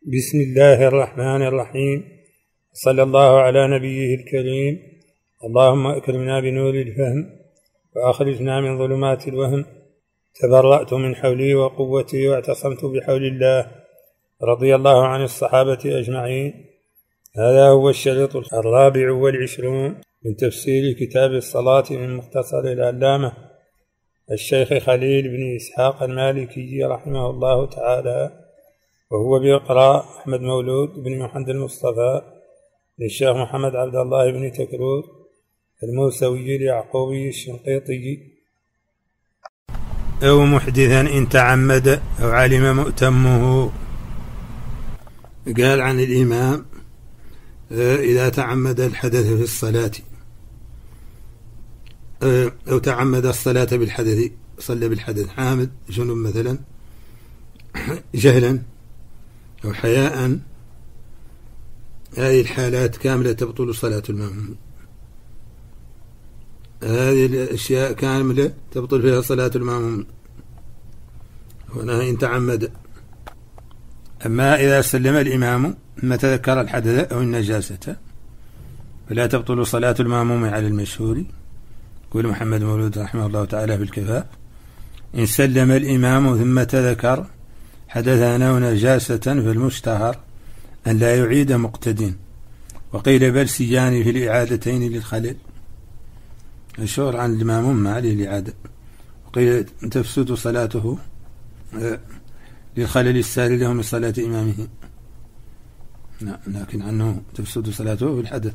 بسم الله الرحمن الرحيم. صلى الله على نبيه الكريم. اللهم أكرمنا بنور الفهم وأخرجنا من ظلمات الوهم. تبرأت من حولي وقوتي واعتصمت بحول الله. رضي الله عن الصحابة أجمعين. هذا هو الشريط 24 من تفسير كتاب الصلاة من مختصر العلامة الشيخ خليل بن إسحاق المالكي رحمه الله تعالى، وهو بإقراء أحمد مولود بن محمد المصطفى للشيخ محمد عبد الله بن تكرور الموسوي اليعقوبي الشنقيطي. أو محدثا إن تعمد أو علم مؤتمه. قال عن الإمام إذا تعمد الحدث في الصلاة أو تعمد الصلاة بالحدث، صلى بالحدث حامد جنوب مثلا جهلا أو حياء، هذه الحالات كاملة تبطل صلاة المأموم. هذه الأشياء كاملة تبطل فيها صلاة المأموم هنا إن تعمد. أما إذا سلم الإمام ما تذكر الحدث أو النجاسة فلا تبطل صلاة المأموم على المشهور. يقول محمد مولود رحمه الله تعالى في الكفاء: إن سلم الإمام ثم تذكر حدثا أو نجاسة فالمشتهر أن لا يعيد مقتدين، وقيل بل سيان في الإعادتين للخلل. الشهر عن الإمام ما عليه الإعادة، وقيل تفسد صلاته للخلل الساري له من صلاة إمامه، لكن عنه تفسد صلاته في الحدث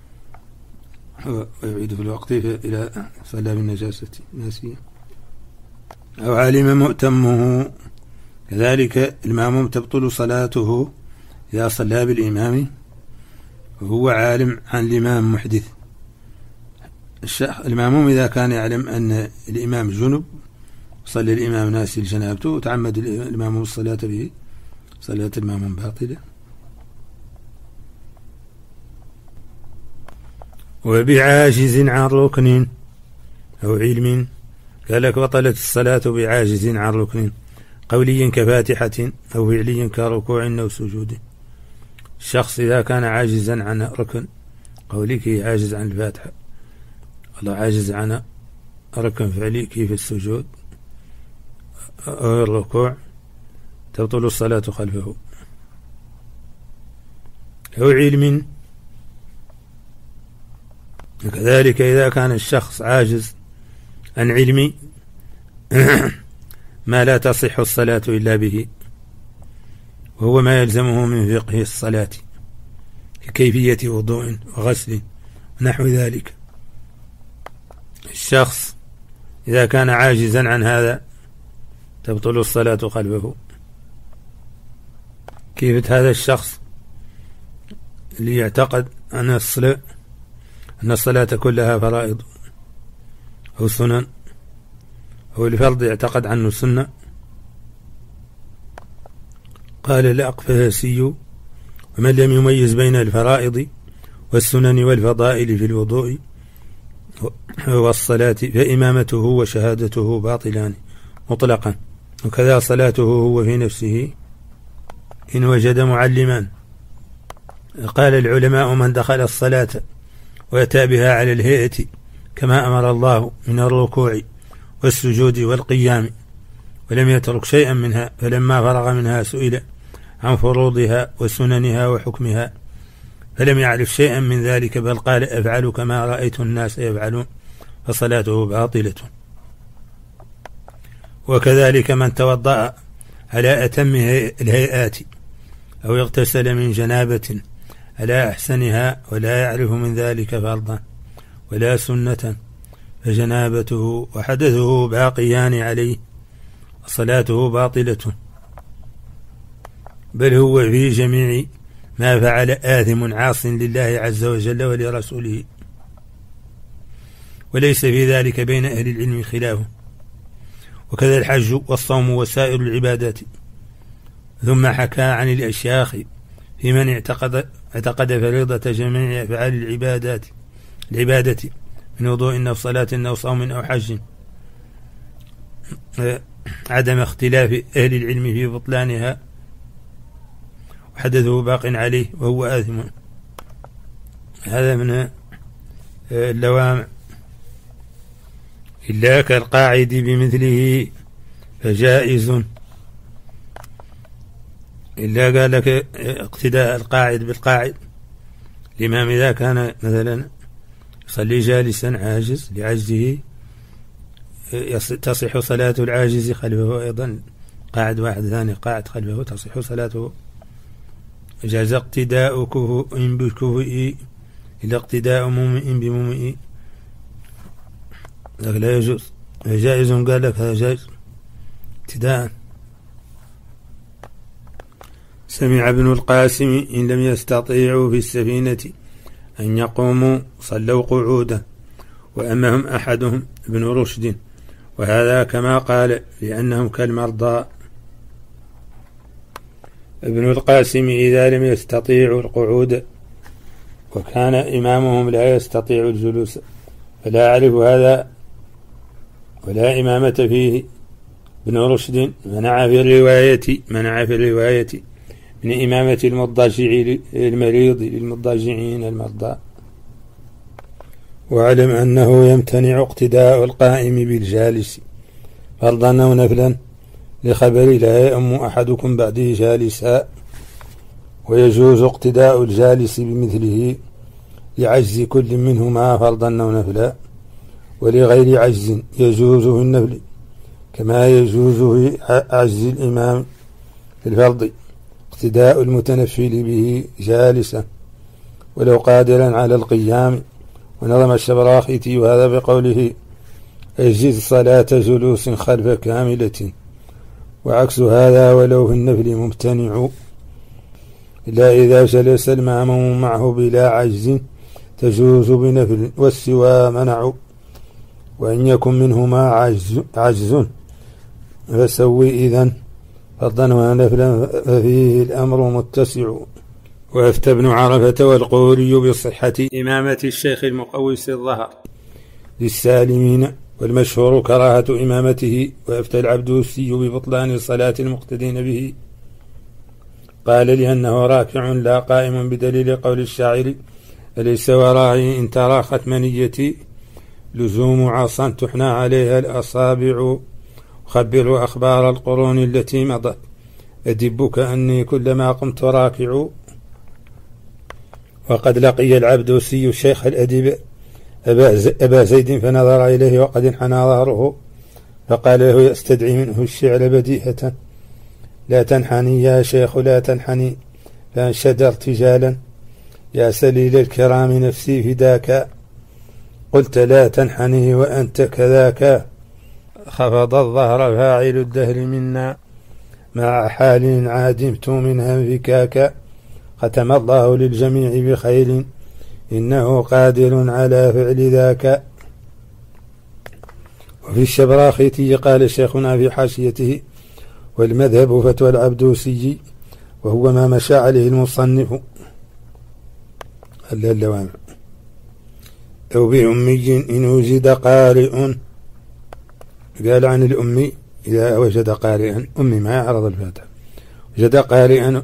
ويعيد في الوقت إلى صلاة بالنجاسة ناسية. أو علم مؤتمه، كذلك المأموم تبطل صلاته إذا صلى بالإمام وهو عالم عن الإمام محدث. المأموم إذا كان يعلم أن الإمام جنب صلى الإمام ناسي لجنابته وتعمد الإمام الصلاة به، صلاة المأموم باطلة. وبعاجز عن ركن أو علم، قال لك بطلت الصلاة بعاجز عن ركن قولي كفاتحة أو فعلي كركوع أو سجود. الشخص إذا كان عاجزا عن ركن قولي كي عاجز عن الفاتحة، والله عاجز عن ركن فعلي كيف السجود أو الركوع، تبطل الصلاة خلفه. أو علم، وكذلك إذا كان الشخص عاجز عن علم ما لا تصح الصلاة إلا به، وهو ما يلزمه من فقه الصلاة ككيفية وضوء وغسل ونحو ذلك. الشخص إذا كان عاجزا عن هذا تبطل الصلاة خلفه. كيف هذا الشخص اللي يعتقد أن الصلاة كلها فرائض أو سنن، هو الفرض يعتقد عنه سنة. قال الأقفاسي: ومن لم يميز بين الفرائض والسنن والفضائل في الوضوء والصلاة فإمامته وشهادته باطلان مطلقا، وكذا صلاته هو في نفسه إن وجد معلما. قال العلماء: من دخل الصلاة وأتى بها على الهيئة كما أمر الله من الركوع والسجود والقيام ولم يترك شيئا منها، فلما فرغ منها سئل عن فروضها وسننها وحكمها فلم يعرف شيئا من ذلك، بل قال أفعل كما رأيت الناس يفعلون، فصلاته باطلة. وكذلك من توضأ على أتم الهيئات أو اغتسل من جنابة على أحسنها ولا يعرف من ذلك فرضا ولا سنة فجنابته وحدثه باقيان عليه وصلاته باطلة، بل هو في جميع ما فعل آثم عاص لله عز وجل ولرسوله، وليس في ذلك بين أهل العلم خلاف. وكذا الحج والصوم وسائر العبادات. ثم حكى عن الأشياخ في من اعتقد فريضة جميع أفعال العبادة من وضوء أو صلاة أو صوم أو حج عدم اختلاف أهل العلم في بطلانها، وحدثه باق عليه وهو آثم. هذا من اللوامع. إلا كالقاعد بمثله فجائز. إلا قال لك اقتداء القاعد بالقاعد. الإمام إذا كان مثلا يصلي جالسا عاجز لعجزه تصح صلاة العاجز خلفه أيضا، قاعد واحد ثاني قاعد خلفه تصح صلاته. جاز اقتداء كفء بكفء إلا اقتداء ممئ بممئ لك لا يجوز. جائز قال لك هذا جائز ابتداء. سمع ابن القاسم إن لم يستطيعوا في السفينة أن يقوموا صلوا قعودا وأمهم أحدهم ابن رشد، وهذا كما قال لأنهم كالمرضى. ابن القاسم إذا لم يستطيعوا القعود وكان إمامهم لا يستطيع الجلوس فلا أعرف هذا ولا إمامة فيه. ابن رشد منع في الرواية من إمامة المضاجع المريض للمضاجعين المرضى. واعلم أنه يمتنع اقتداء القائم بالجالس فرضا أو نفلا لخبر لا يؤم أحدكم بعده جالسا، ويجوز اقتداء الجالس بمثله لعجز كل منهما فرضا أو نفلا، ولغير عجز يجوز في النفل كما يجوز في عجز الإمام في الفرض اقتداء المتنفل به جالسا ولو قادرا على القيام. ونظم الشبراخيتي وهذا بقوله اجز صلاة جلوس خلف كاملة، وعكس هذا ولو في النفل ممتنع إلا إذا جلس المأموم معه بلا عجز تجوز بنفل والسوى منع. وإن يكن منهما عجز فسوي إذن فرضا ونفلا ففيه الأمر متسع. وأفتى ابن عرفة والقوري بصحة إمامة الشيخ المقوس الظهر للسالمين، والمشهور كراهة إمامته. وأفتى العبدوسي ببطلان صلاة المقتدين به، قال لأنه راكع لا قائم بدليل قول الشاعر أليس ورائي إن تراخت منيتي لزوم عصا تحنى عليها الأصابع خبر أخبار القرون التي مضت أدبك أني كلما قمت راكع. وقد لقي العبدوسي الشيخ الأديب أبا زيد فنظر إليه وقد انحنى ظهره فقال له يستدعي منه الشعر بديهة لا تنحني يا شيخ لا تنحني، فانشد ارتجالا يا سليل الكرام نفسي فداك، قلت لا تنحني وأنت كذاك، خفض الظهر فاعل الدهر منا مع حال عادمت منها انفكاكا، ختم الله للجميع بخير إنه قادر على فعل ذاك. وفي الشبراخيتي قال شيخنا في حاشيته والمذهب فتوى العبدوسي وهو ما مشى عليه المصنف اللوامع أو بأمي إن وجد قارئ. قال عن الأمي إذا وجد قارئا أمي ما يعرض الفاتحة وجد قارئا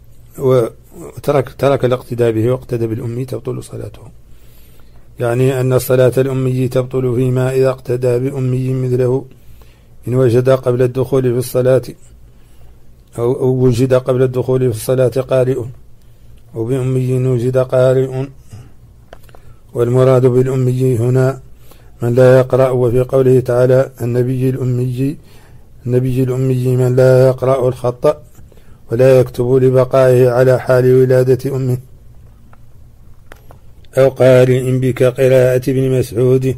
وترك الاقتداء به واقتدى بالأمي تبطل صلاته، يعني أن صلاة الأمي تبطل فيما إذا اقتدى بأمي مثله إن وجد قبل الدخول في الصلاة أو وجد قبل الدخول في الصلاة قارئ أو بأمي إن وجد قارئ. والمراد بالأمي هنا من لا يقرأ، وفي قوله تعالى النبي الأمي من لا يقرأ الخط ولا يكتب لبقائه على حال ولادة أمه، أو قارئ بك قراءة ابن مسعود،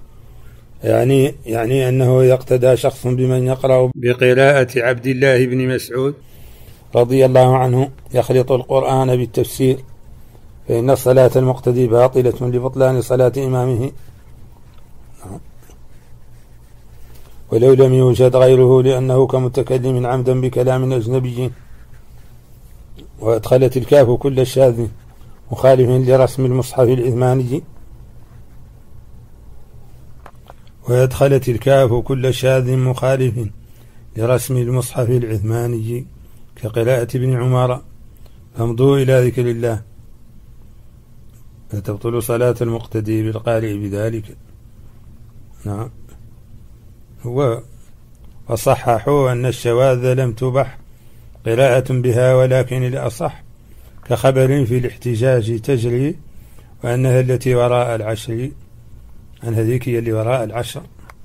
يعني أنه يقتدى شخص بمن يقرأ بقراءة عبد الله بن مسعود رضي الله عنه يخلط القرآن بالتفسير، فإن الصلاة المقتدي باطلة لبطلان صلاة إمامه ولو لم يوجد غيره، لأنه كمتكلم عمدا بكلام أجنبي. وأدخلت الكاف كل الشاذ مخالف لرسم المصحف العثماني، ويدخلت الكاف كل شاذ مخالف لرسم المصحف العثماني كقراءة ابن عمر فامضوا إلى ذكر الله فتبطل صلاة المقتدي بالقارئ بذلك. نعم. وصححوا أن الشواذ لم تبح قراءة بها، ولكن الأصح كخبر في الاحتجاج تجري، وأنها التي وراء العشر، أن هذيك هي اللي وراء العشر.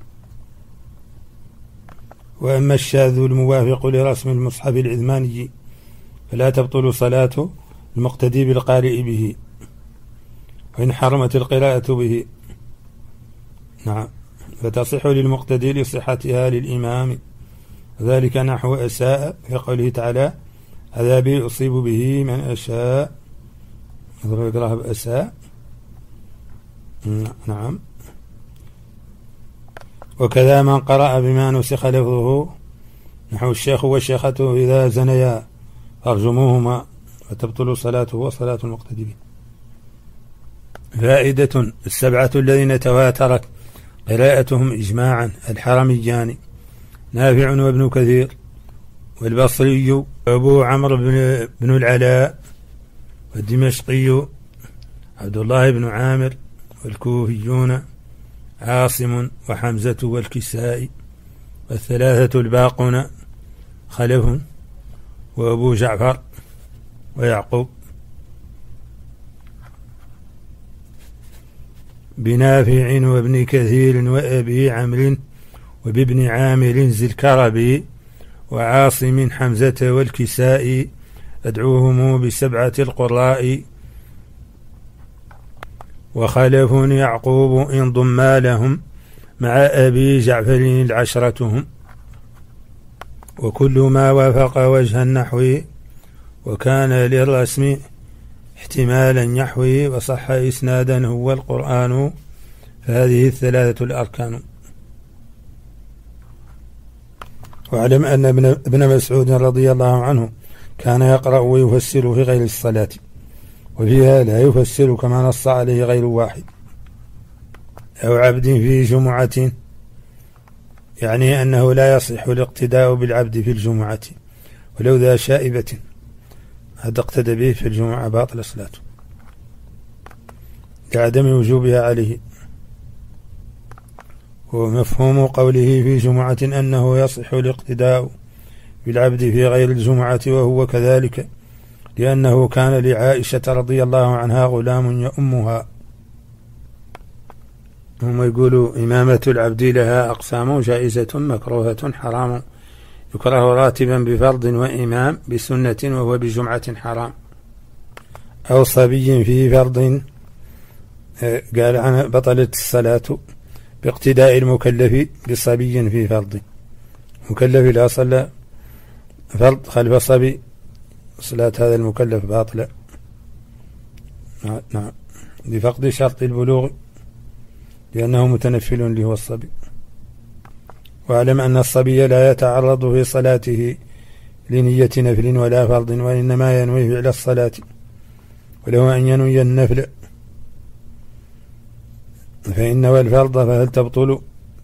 وأما الشاذ الموافق لرسم المصحف العثماني فلا تبطل صلاة المقتدي بالقارئ به وإن حرمت القراءة به. نعم. فتصح للمقتدي لصحتها للإمام، ذلك نحو أساء في قوله تعالى عذابي أصيب به من أشاء، يقرأها بأساء. نعم. وكذا من قرأ بما نسخ لفظه نحو الشيخ والشيخة إذا زنيا فارجموهما فتبطل صلاته وصلاة المقتدي به. فائدة: السبعة الذين تواترت قراءتهم إجماعا: الحرميان نافع وابن كثير والبصري وأبو عمرو بن العلاء والدمشقي عبد الله بن عامر والكوفيون عاصم وحمزة والكسائي والثلاثة الباقون خلف وأبو جعفر ويعقوب. بنافع وابن كثير وأبي عمرو وبابن عامر ذي الكربي وعاصم حمزة والكسائي أدعوهم بسبعة القراء. وخلف يعقوب إن ضما لهم مع أبي جعفر العشرتهم. وكل ما وافق وجه النحو وكان للرسم احتمالا يحوي وصح إسنادا هو القرآن، فهذه الثلاثة الأركان. واعلم أن ابن مسعود رضي الله عنه كان يقرأ ويفسر في غير الصلاة، وفيها لا يفسر كما نص عليه غير واحد. أو عبد في جمعة، يعني أنه لا يصح الاقتداء بالعبد في الجمعة ولو ذا شائبة، هذا اقتدى به في الجمعة باطل صلاته لعدم وجوبها عليه. ومفهوم قوله في جمعة أنه يصح الاقتداء بالعبد في غير الجمعة، وهو كذلك لأنه كان لعائشة رضي الله عنها غلام يؤمها. هم يقولوا إمامة العبد لها أقسام: جائزة، مكروهة، حرام، يكره راتبا بفرض، وإمام بسنة وهو بجمعة حرام. أو صبي في فرض، قال عن بطلة الصلاة باقتداء المكلف بصبي في فرض. مكلف لا صلى فرض خلف صبي، صلاة هذا المكلف باطلة. نعم، لفقد شرط البلوغ لأنه متنفل له الصبي. واعلم أن الصبي لا يتعرض في صلاته لنية نفل ولا فرض، وإنما ينوي فعل الصلاة، وله أن ينوي النفل، فإن نوى الفرض فهل تبطل؟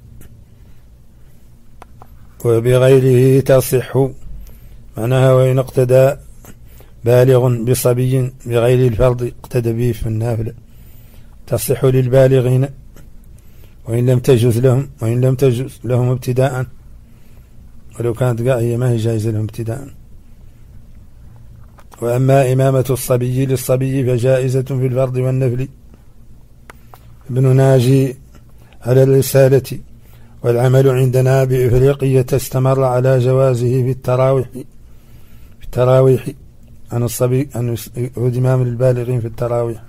وبغيره تصح، معناها وإن اقتدى بالغ بصبي بغير الفرض اقتدى به في النافلة، تصح للبالغين وإن لم تجوز لهم ابتداء، ولو كانت هي ما هي جائزة لهم ابتداء. وأما إمامة الصبي للصبي فجائزة في الفرض والنفل. ابن ناجي على الرسالة: والعمل عندنا بإفريقية استمر على جوازه في التراويح عن الصبي أن يعود إمام البالغين في التراويح.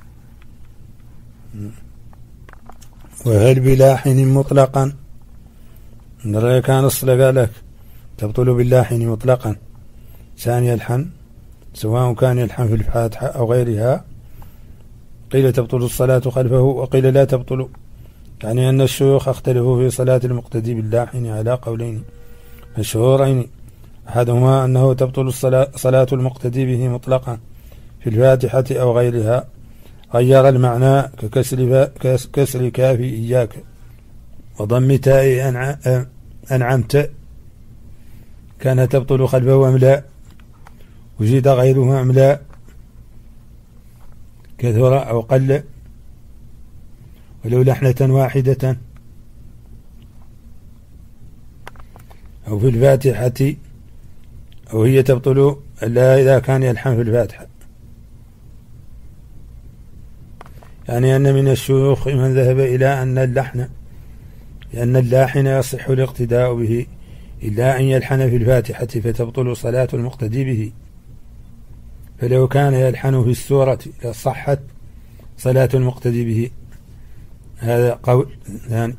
وهل بلاحن مطلقا؟ كان الصلاة قال لك تبطل باللاحن مطلقا، ثاني يلحن سواء كان يلحن في الفاتحة أو غيرها. قيل تبطل الصلاة خلفه وقيل لا تبطل، يعني أن الشيوخ اختلفوا في صلاة المقتدي باللاحن على قولين مشهورين: أحدهما أنه تبطل صلاة المقتدي به مطلقا في الفاتحة أو غيرها، غير المعنى ككسر كاف إياك وضم تاء أنعمت، كان تبطل خلفه أم لا، وجد غيره أم لا. كثر أو قل، ولو لحنة واحدة، أو في الفاتحة، أو هي تبطل إلا إذا كان يلحن في الفاتحة. يعني أن من الشيوخ من ذهب إلى أن اللاحن يصح الاقتداء به إلا أن يلحن في الفاتحة فتبطل صلاة المقتدي به، فلو كان يلحن في السورة لصحت صلاة المقتدي به. هذا قول ثاني.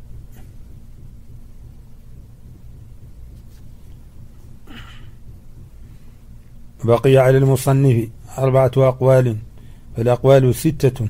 بقي على المصنف 4 أقوال، فالأقوال 6.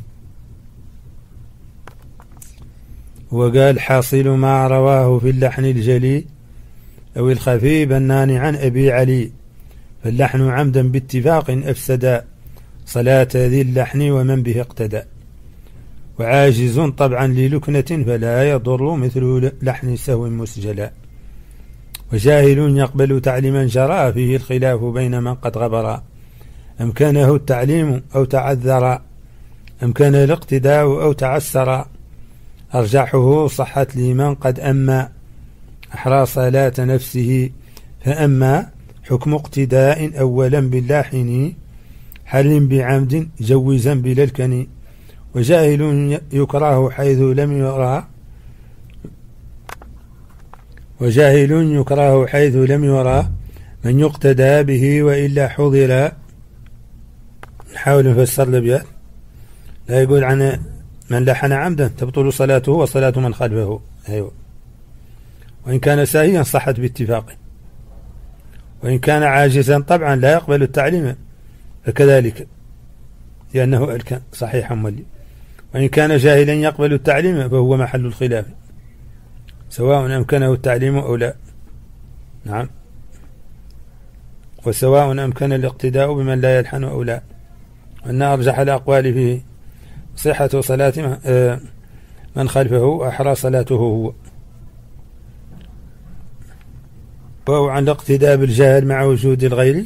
وقال: حاصل ما رواه في اللحن الجلي أو الخفي بنان عن أبي علي، فاللحن عمدا باتفاق أفسدا صلاة ذي اللحن ومن به اقتدى، وعاجز طبعا للكنة فلا يضر مثل لحن سهو مسجلا، وجاهل يقبل تعليما جرى فيه الخلاف بين من قد غبر، أمكنه التعليم أو تعذر، أمكن الاقتداء أو تعسر، أرجحه صحت لمن قد أما أحرى صلاة نفسه، فأما حكم اقتداء أولا باللاحن حل بعمد جوزا بلا الكني، وجاهل يكره حيث لم يرى من يقتدى به وإلا حضر. نحاول نفسر الأبيات. لا يقول عن من لحن عمدا تبطل صلاته وصلاة من خلفه، أيوه، وإن كان ساهيا صحت باتفاق، وإن كان عاجزا طبعا لا يقبل التعليم فكذلك لأنه ألكن صحيحا مولي، وإن كان جاهلا يقبل التعليم فهو محل الخلاف سواء أمكنه التعليم أو لا. نعم، وسواء أمكن الاقتداء بمن لا يلحن أو لا، وأن أرجح الأقوال فيه صحة صلاة من خلفه وأحرى صلاته هو، وهو عن الاقتداء بالجاهل مع وجود الغير،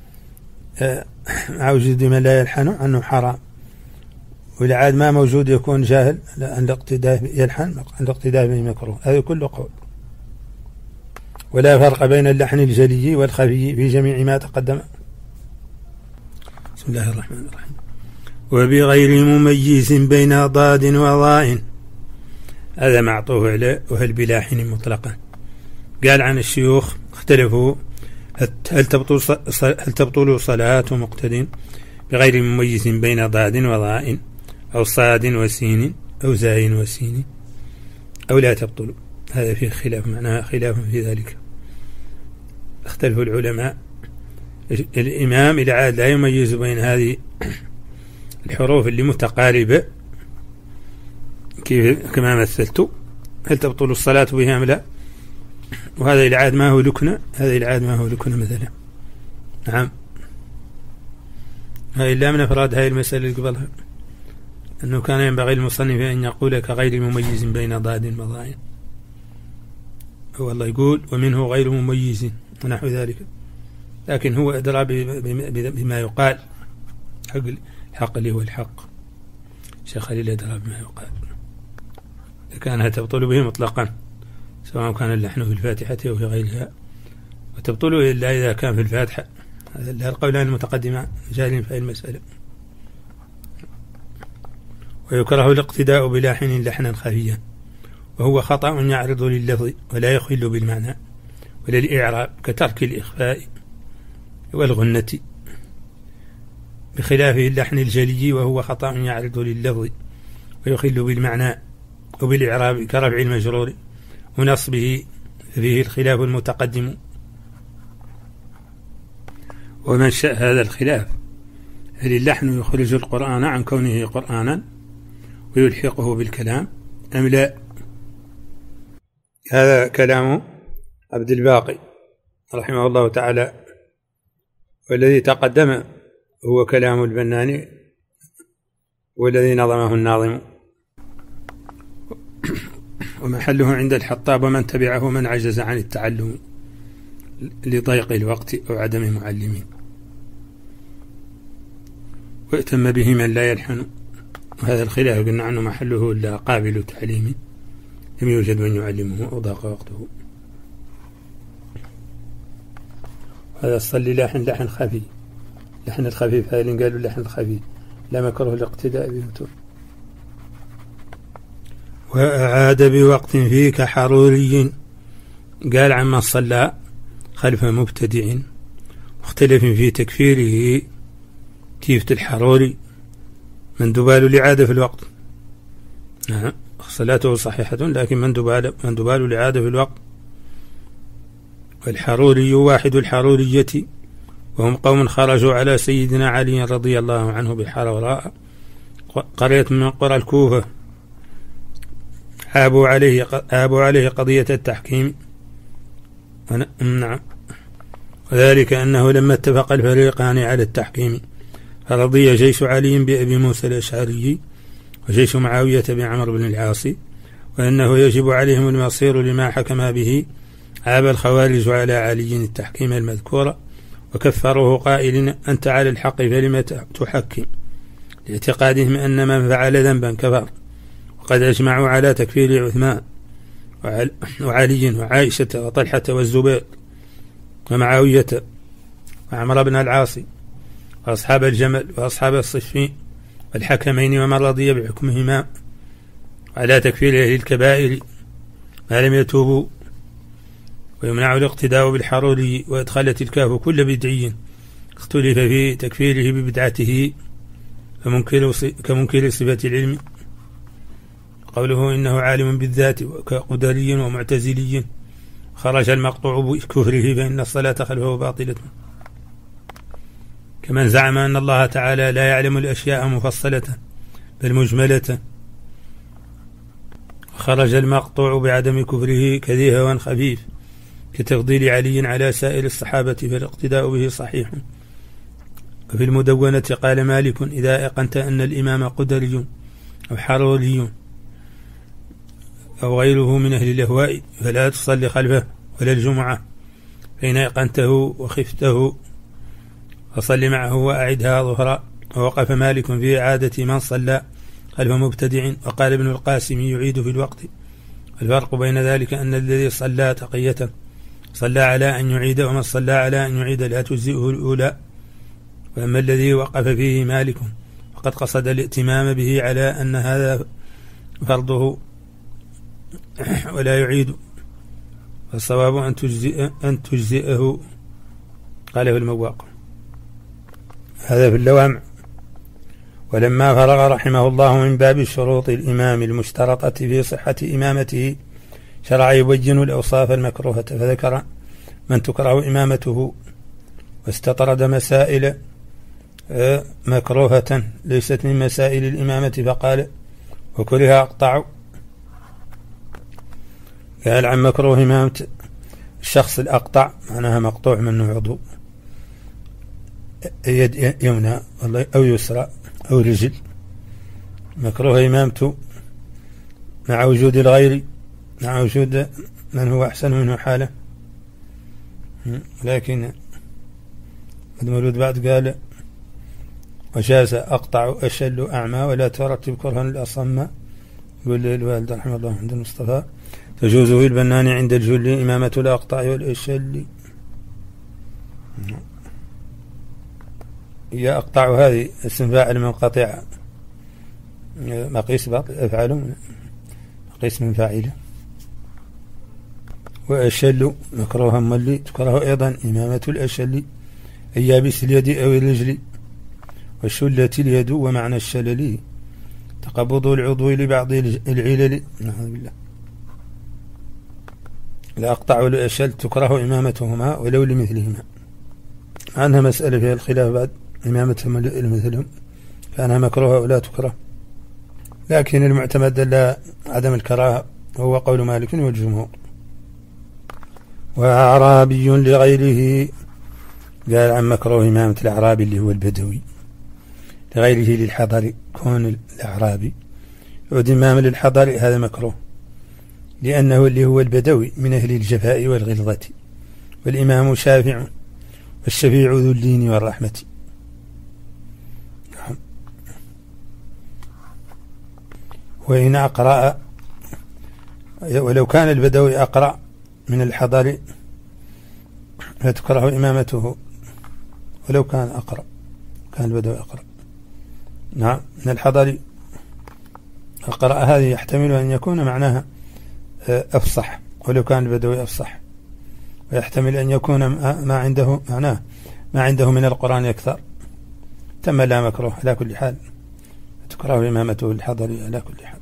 مع وجود من لا يلحن أنه حرام، والعاد ما موجود يكون جاهل عن الاقتداء يلحن، عن الاقتداء به مكروه. هذا كله قول. ولا فرق بين اللحن الجلي والخفي في جميع ما تقدم. بسم الله الرحمن الرحيم. وبغير مميز بين ضاد وضاء، هذا معطوف على وهل بلاحن مطلقا. قال عن الشيوخ اختلفوا هل تبطل صلاة مقتد بغير مميز بين ضاد وضاء أو صاد وسين أو زاي وسين أو لا تبطل. هذا فيه خلاف، معناها خلاف في ذلك. اختلف العلماء. الإمام إذا عاد لا يميز بين هذه الحروف اللي متقاربة كما مثلت، هل تبطل الصلاة بها أم لا؟ وهذا العاد ما هو لكنة، هذا العاد ما هو لكنة مثلا. نعم، هاي إلا من أفراد هاي المسألة اللي قبلها، أنه كان ينبغي المصنف أن يقول كغير مميز بين ضاد وضاء، هو الله يقول ومنه غير مميز ونحو ذلك، لكن هو أدرى بما يقال، الحق اللي هو الحق. شيخ خليل أدرى بما يقال، كانها تبطل به مطلقا سواء كان اللحن في الفاتحة أو في غيرها، وتبطل إلا إذا كان في الفاتحة. هذا القولان المتقدمان جاهلين في المسألة. ويكره الاقتداء بلاحن لحنا خفيا، وهو خطأ يعرض لللفظ ولا يخل بالمعنى ولا الإعراب، كترك الإخفاء والغنة، بخلافه اللحن الجلي وهو خطأ يعرض لللفظ ويخل بالمعنى وبالإعراب، كرفع المجرور ونصبه، فيه الخلاف المتقدم. ومنشأ هذا الخلاف هل اللحن يخرج القرآن عن كونه قرآنا ويلحقه بالكلام أم لا؟ هذا كلام عبد الباقي رحمه الله تعالى، والذي تقدم هو كلام البناني والذي نظمه الناظم، ومحله عند الحطاب ومن تبعه من عجز عن التعلم لضيق الوقت أو عدم معلمين، واتم به من لا يلحن هذا الخلاف قلنا عنه محله إلا قابل تعليم لم يوجد من يعلمه أو ضاق وقته. هذا الصلي لحن خفي، لحن الخفيف هذا اللي قالوا اللحن الخفي لا مكروه الاقتداء بمتون. وأعاد بوقت فيه كحروري، قال عما صلى خلف مبتدع مختلف في تكفيره تيفة الحروري مندوبال الإعادة في الوقت. نعم صلاته صحيحة لكن مندوبال الإعادة في الوقت. والحروري واحد الحرورية وهم قوم خرجوا على سيدنا علي رضي الله عنه بحروراء قرية من قرى الكوفة، عابوا عليه قضية التحكيم. نعم وذلك أنه لما اتفق الفريقان على التحكيم فرضي جيش علي بأبي موسى الأشعري وجيش معاوية بعمر بن العاص وأنه يجب عليهم المصير لما حكم به، عاب الخوارج على علي التحكيم المذكور وكفروه قائلين أنت على الحق فلم تحكم، لاعتقادهم أن من فعل ذنبا كفر. وقد أجمعوا على تكفير عثمان وعلي وعائشة وطلحة والزبير ومعاوية وعمر بن العاص وأصحاب الجمل وأصحاب الصفين والحكمين ومن رضي بحكمهما، على تكفير أهل الكبائر ما لم يتوبوا. ويمنع الاقتداء بالحروري وإدخلت الكاف كل بدعي اختلف في تكفيره ببدعته كمنكر صفة العلم، قوله إنه عالم بالذات كقدري ومعتزلي خرج المقطوع بكفره فإن الصلاة خلفه باطلة، كمن زعم أن الله تعالى لا يعلم الأشياء مفصلة بل مجملة، خرج المقطوع بعدم كفره كذي هوى خفيف كتفضيل علي على سائر الصحابة فالاقتداء به صحيح. وفي المدونة قال مالك إذا أيقنت أن الإمام قدري أو حروري أو غيره من أهل الأهواء فلا تصلي خلفه ولا الجمعة، فإن أيقنته وخفته فصل معه وأعدها ظهرا. ووقف مالك في إعادة من صلى خلف مبتدع، وقال ابن القاسم يعيد في الوقت. الفرق بين ذلك أن الذي صلى تقية صلى على أن يعيد، ومن صلى على أن يعيد لا تجزئه الأولى. وأما الذي وقف فيه مالك فقد قصد الائتمام به على أن هذا فرضه ولا يعيد، فالصواب أن تجزئه. قال في المواقع هذا في اللوامع. ولما فرغ رحمه الله من باب شروط الإمام المشترطة في صحة إمامته شرع يبين الأوصاف المكروهة، فذكر من تكره إمامته واستطرد مسائل مكروهة ليست من مسائل الإمامة، فقال وكره أقطع. قال عن مكروه إمامة الشخص الأقطع معناها مقطوع منه عضو، يد يمنى أو يسرى أو رجل، مكروه إمامته مع وجود الغير، مع وجود من هو أحسن منه حاله. لكن المولود بعد قال وجاز أقطع أشل أعمى ولا ترتب كرها الأصم. يقول الوالد رحمه الله عند المصطفى تجوز في البنان عند الجل إمامة الأقطع والأشل. هي أقطع هذه اسم فاعل منقطع مقيس باطل أفعاله مقيس من فاعله. وأشل مكروها ملي تكره أيضا إمامة الأشل أي يابس اليد أو الرجل، والشلة اليد ومعنى الشلل تقبض العضو لبعض العلل. نعوذ بالله. الأقطع والأشل تكره إمامتهما ولو لمثلهما، عنها مسألة فيها الخلاف بعد إمامتهم لمثلهم كانها مكروهة ولا تكره، لكن المعتمد لا عدم الكراهة وهو قول مالك والجمهور. وأعرابي لغيره قال عن مكروه إمامة الأعرابي اللي هو البدوي، لغيره للحضر كون الأعرابي يعود إمام للحضر هذا مكروه، لأنه اللي هو البدوي من أهل الجفاء والغلظة، والإمام شافع والشفيع ذو اللين والرحمة. وإن أقرأ، ولو كان البدوي أقرأ من الحضري فتكره إمامته، ولو كان أقرأ، كان البدوي أقرأ. نعم، من الحضري أقرأ هذه يحتمل أن يكون معناها أفصح، ولو كان البدوي أفصح، ويحتمل أن يكون ما عنده معناه ما عنده من القرآن أكثر. تم لا مكروه على كل حال، تكره إمامته الحضري على كل حال،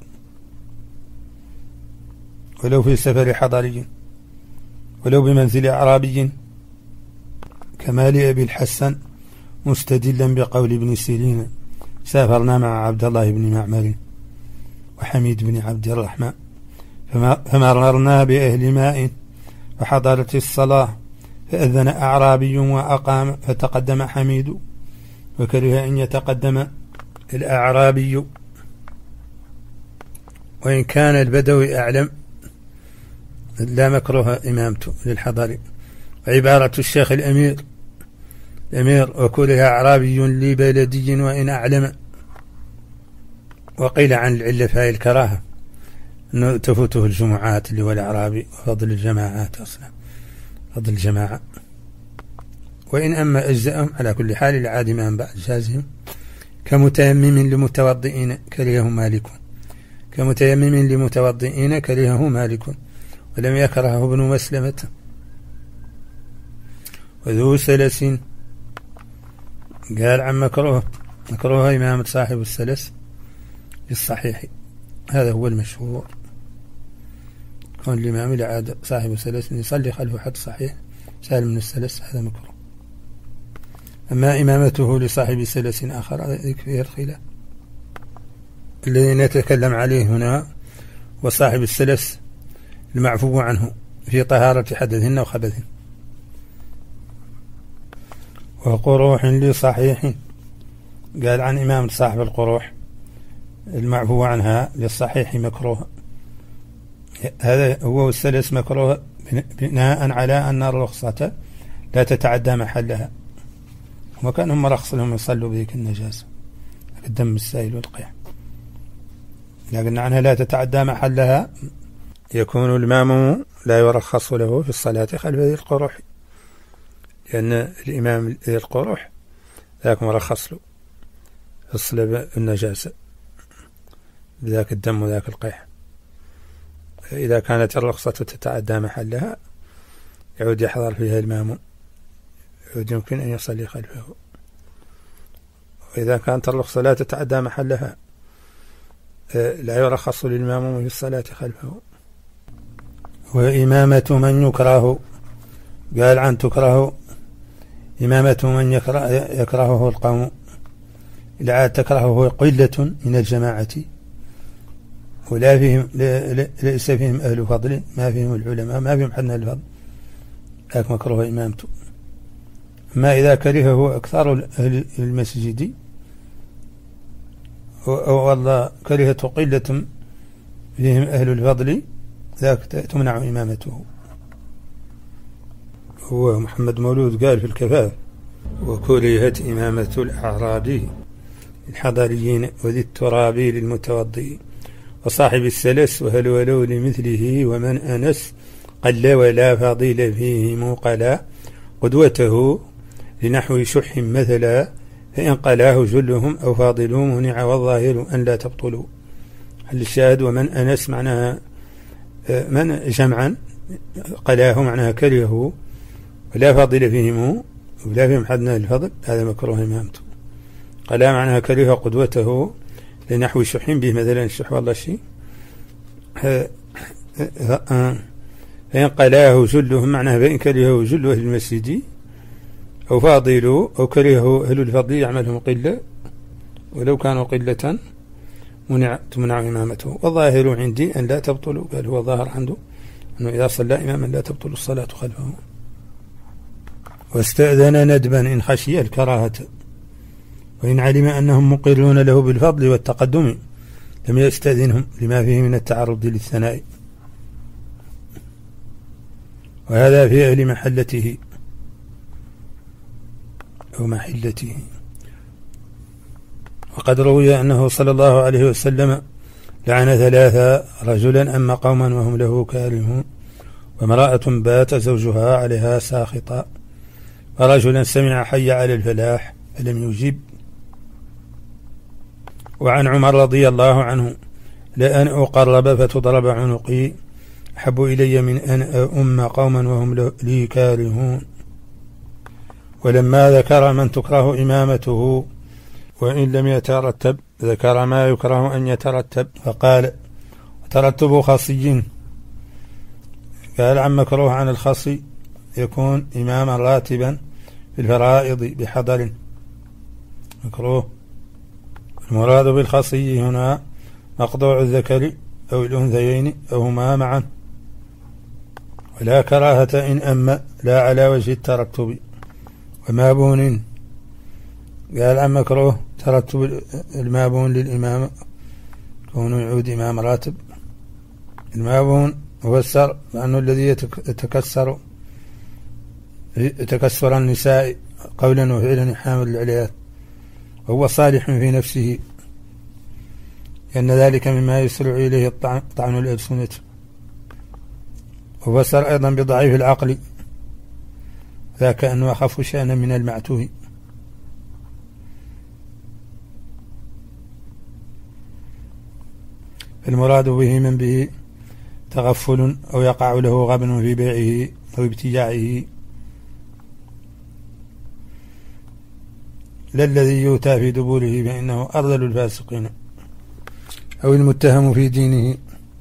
ولو في سفر حضري، ولو بمنزل أعرابي، كما لأبي الحسن مستدلا بقول ابن سيرين: سافرنا مع عبد الله بن معمر وحميد بن عبد الرحمن فمررنا بأهل ماء فحضرت الصلاة فأذن أعرابي وأقام فتقدم حميد وكره أن يتقدم الأعرابي. وإن كان البدوي أعلم لا مكروه إمامته للحضري. وعبارة الشيخ الأمير وكره أعرابي لبلدي وإن أعلم. وقيل عن العلة فهي الكراهة، أنه تفوته الجمعات اللي هو الأعرابي، وفضل الجماعات أصلا، فضل الجماعة. وإن أما أجزأهم على كل حال العادم عن بعد جازهم، كمتيمم لمتوضئين كرهه مالك، كمتيمم لمتوضئين كرهه مالك ولم يكرهه ابن مسلمة. وذو سلس قال عن مكروه إمامة صاحب السلس للصحيح، هذا هو المشهور، كون الإمام العادة صاحب السلس يصلي خلف حد صحيح سالم من السلس، هذا مكروه. أما إمامته لصاحب سلس آخر هذا فيه الخلاف الذي نتكلم عليه هنا، وصاحب السلس المعفو عنه في طهارة حدث وخبث. وقروح لصحيح قال عن إمام صاحب القروح المعفو عنها للصحيح مكروه، هذا هو السلس مكروه بناء على أن الرخصة لا تتعدى محلها، وكان هم رخص لهم يصلوا بذيك النجاسة الدم السائل والقيح، لكن عنها لا تتعدى محلها يكون الإمام لا يرخص له في الصلاة خلف ذي القروح، لأن الإمام ذي القروح ذاك مرخص له في الصلاة النجاسة بذاك الدم وذاك القيح. إذا كانت الرخصة تتعدى محلها يعود يحضر فيها الإمام، يعود يمكن أن يصلي خلفه. وإذا كانت الرخصة لا تتعدى محلها لا يرخص للإمام في الصلاة خلفه. وإمامة من يكره قال عن تكره إمامة من يكرهه القوم، لا تكرهه قلة من الجماعة ولا فيهم ليس فيهم أهل فضل، ما فيهم العلماء، ما فيهم حدنا الفضل، لكن مكروه إمامته. ما إذا كرهه أكثر أهل المسجد والله كرهته قلة فيهم أهل الفضل ذاك تمنع إمامته. هو محمد مولود قال في الكفاف: وكرهت إمامة الأعرابي الحضريين وذي التراب للمتوضئ وصاحب السلس وهل ولو لمثله ومن أنس قل ولا فضيل فيهم قلا قدوته لنحو شح مثلا فإن قلاه جلهم أو فاضلوا منع والظاهر أن لا تبطلوا. هل الشاهد ومن أنس معناها من جمعا، قلاه معناها كرهه، ولا فاضل فيهم ولا فيهم حدنا الفضل، هذا مكروه إمامته. قلا معناها كره قدوته لنحو شح به مثلا الشح والله شيء، فإن قلاه جلهم معناها فإن كرهه جل أهل المسجد أو فاضلوا أو كرهه أهل الفضل يعملهم قلة ولو كانوا قلة تمنع إمامته. والظاهر عندي أن لا تبطل، قال هو ظاهر عنده أنه إذا صلى إماما لا تبطل الصلاة خلفه. واستأذن ندبا إن خشي الكراهة وإن علم أنهم مقرون له بالفضل والتقدم لم يستأذنهم لما فيه من التعرض للثناء، وهذا في أهل محلته أو محلته. وقد روي أنه صلى الله عليه وسلم لعن 3 رجلا أما قوما وهم له كارهون، وامرأة بات زوجها عليها ساخطا، ورجلا سمع حي على الفلاح فلم يجب. وعن عمر رضي الله عنه: لأن أقرب فتضرب عنقي أحب إلي من أن أؤم قوما وهم لي كارهون. ولما ذكر من تكره إمامته وإن لم يترتب ذكر ما يكره أن يترتب، فقال: ترتب خصي. قال عن مكروه عن الخصي يكون إماما راتبا في الفرائض بحضر، مكروه. المراد بالخصي هنا مقطوع الذكر أو الأنثيين أو هما معا، ولا كراهة إن أما لا على وجه الترتب. ومابون قال عن مكروه ترتب المابون للإمام كونه يعود إمام راتب. المابون هو السر لأنه الذي يتكسر النساء قولا وفعلا حامل العليات، وهو صالح في نفسه، لأن ذلك مما يسرع إليه طعن الألسنة. وفسر أيضا بضعيف العقل، ذاك أنه أخف شأنا من المعتوه. المراد به من به تغفل أو يقع له غبن في بيعه أو ابتياعه، لا الذي يؤتى في دبوره فإنه أرذل الفاسقين، أو المتهم في دينه.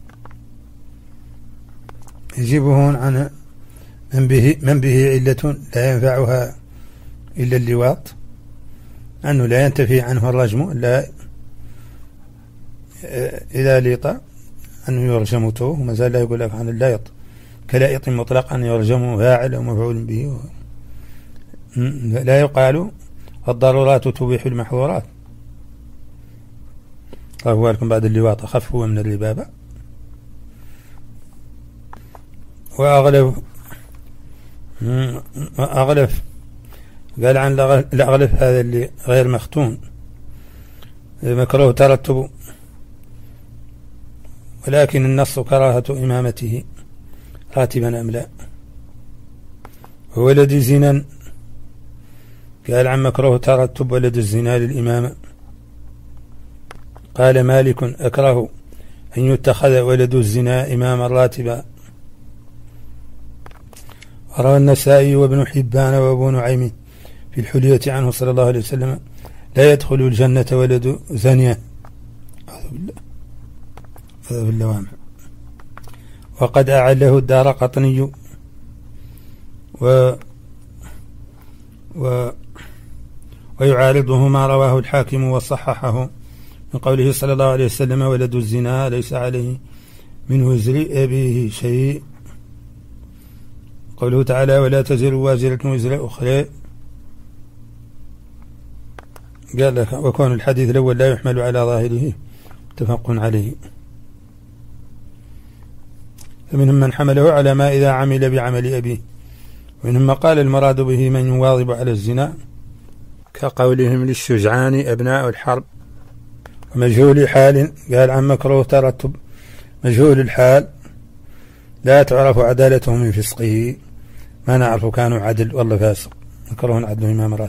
يجيبه عن من به علة لا ينفعها إلا اللواط، أنه لا ينتفي عنه الرجم لا إذا ليط أنه يرجم توه، وما زال لا يقول لك عن اللائط كلائط مطلق أن يرجم فاعل أو مفعول به. لا يقال الضرورات تبيح المحظورات. طيب هو لكم بعد اللواط أخف هو من الربابة. وأغلف قال عن الأغلف هذا اللي غير مختون مكروه ترتب، ولكن النص كراهة إمامته راتبا أم لا. وولد زنا قال عن مكروه ترتب ولد الزنا للإمامة. قال مالك: أكره أن يتخذ ولد الزنا إماما راتبا. روى النسائي وابن حبان وابو نعيم في الحلية عنه صلى الله عليه وسلم: لا يدخل الجنة ولد زانية. هذا باللوامع. وقد أعله الدارقطني ويعارضه ما رواه الحاكم وصححه من قوله صلى الله عليه وسلم: ولد الزنا ليس عليه من وزر أبيه شيء. قوله تعالى: ولا تزر وازرة وزر أخرى. قال لك: وكون الحديث الأول لا يحمل على ظاهره متفق عليه. فمنهم من حمله على ما إذا عمل بعمل أبيه، ومنهم قال المراد به من يواظب على الزنا، كقولهم للشجعان أبناء الحرب. ومجهول حال قال عن مكروه ترتب مجهول الحال لا تعرف عدالته من فسقه، ما نعرف كانوا عدل والله فاسق، مكروه عدل إمام راتب.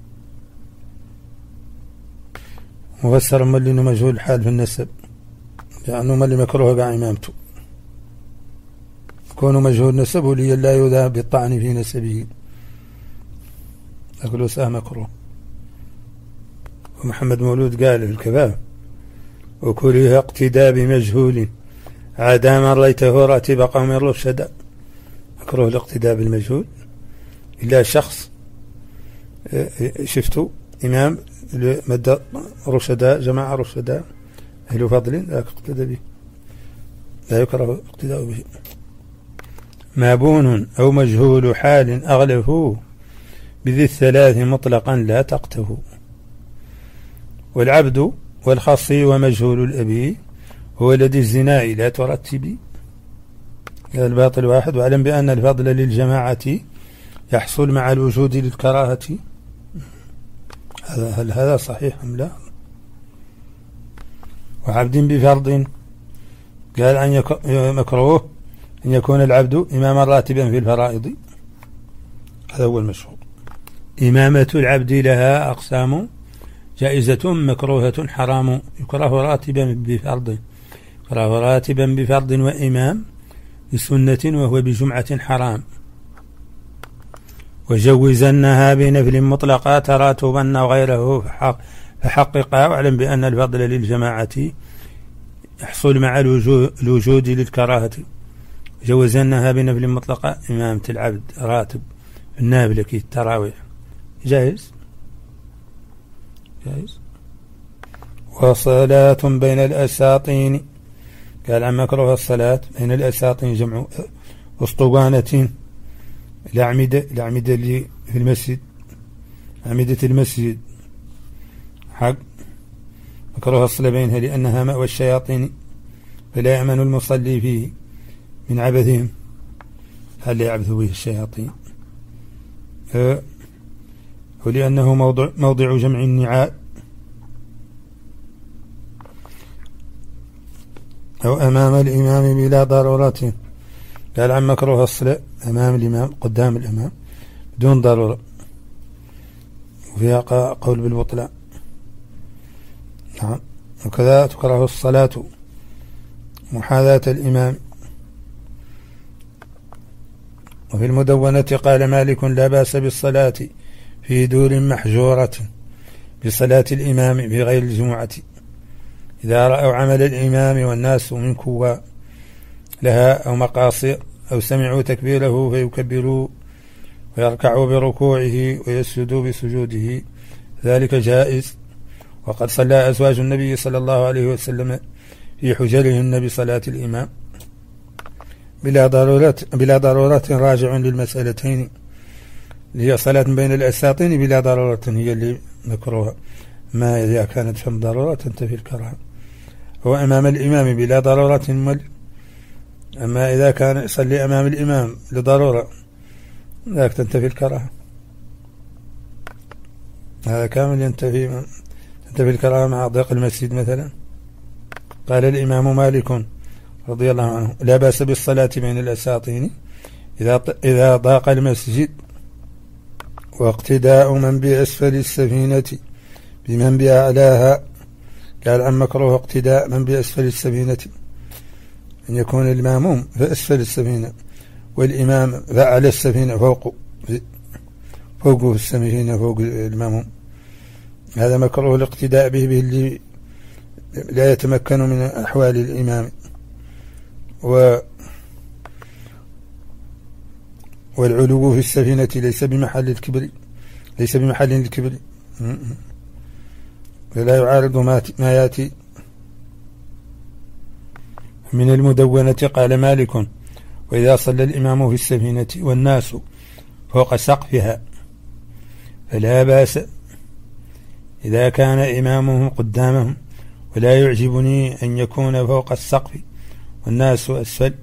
مفسر ملي إنه مجهول الحال في النسب، لأنه ملي مكروه قاع إمامته، كونه مجهول نسبه لي لا يذهب بالطعن في نسبه، أقول ساه مكروه. ومحمد مولود قال في الكباب: وكره اقتداء بمجهول عدا من ريته راتب قوم رشدا. مكروه الاقتداء بالمجهول إلا شخص شفته إمام مد رشدا جماعة رشدا أهل فضل لا اقتدى به، لا يكره اقتداء به. مابون أو مجهول حال أغلفه بذي الثلاث مطلقا لا تقته. والعبد والخصي ومجهول الأبي وولد الزنا لا ترتبي. هذا الباطل واحد. واعلم بأن الفضل للجماعة يحصل مع الوجود للكراهة. هل هذا صحيح أم لا؟ وعبد بفرض قال أن مكروه أن يكون العبد إماما راتبا في الفرائض، هذا هو المشهور. إمامة العبد لها أقسام: جائزة، مكروهة، حرام. يكره راتبا بفرض وإمام بسنة وهو بجمعة حرام. وجوزنها بنفل مطلقا تراتبا أو غيره فحققا، واعلم بأن الفضل للجماعة يحصل مع الوجود للكراهة. جوزنها بنفل مطلقا، إمامة العبد راتب النافلة كي التراويح جائز. وصلاة بين الأساطين، قال عن مكروه الصلاة بين الأساطين جمع أسطوانة، الأعمدة اللي في المسجد، أعمدة المسجد حق. مكروه الصلاة بينها لأنها مأوى الشياطين، فلا يأمن المصلي فيه من عبثهم، هل يعبث به الشياطين، ولأنه موضع جمع النعاء، أو أمام الإمام بلا ضرورة. قال عن مكروه الصلاة أمام الإمام، قدام الإمام بدون ضرورة، وفيها قول بالبطلان. نعم. وكذا تكره الصلاة محاذاة الإمام. وفي المدونة قال مالك: لا بأس بالصلاة في دور محجورة بصلاة الإمام بغير الجمعة، إذا رأوا عمل الإمام والناس من كوى لها أو مقاصر، أو سمعوا تكبيره فيكبروا ويركعوا بركوعه ويسجدوا بسجوده، ذلك جائز. وقد صلى أزواج النبي صلى الله عليه وسلم في حجرهن بصلاة الإمام بلا ضرورة راجع للمسألتين، اللي هي صلاة بين الأساطين بلا ضرورة هي اللي نكروها، ما إذا كانت فم ضرورة تنتفي الكراهة. هو أمام الإمام بلا ضرورة أما إذا كان يصلي أمام الإمام لضرورة ذاك تنتفي الكراهة، هذا كامل ينتفي الكراهة مع ضيق المسجد مثلا. قال الإمام مالك رضي الله عنه: لا بأس بالصلاة بين الأساطين إذا ضاق المسجد، واقتداء من بأسفل السفينة بمن بأعلاها. قال عن مكروه اقتداء من بأسفل السفينة، أن يكون الماموم في أسفل السفينة والإمام فأعلى السفينة، فوقه السفينة فوق الماموم، هذا مكروه الاقتداء به اللي لا يتمكن من أحوال الإمام. والعلو في السفينة ليس بمحل الكبر، فلا يعارض ما يأتي. من المدونة قال مالك: وإذا صلى الإمام في السفينة والناس فوق سقفها فلا بأس إذا كان إمامهم قدامهم، ولا يعجبني أن يكون فوق السقف والناس أسفل،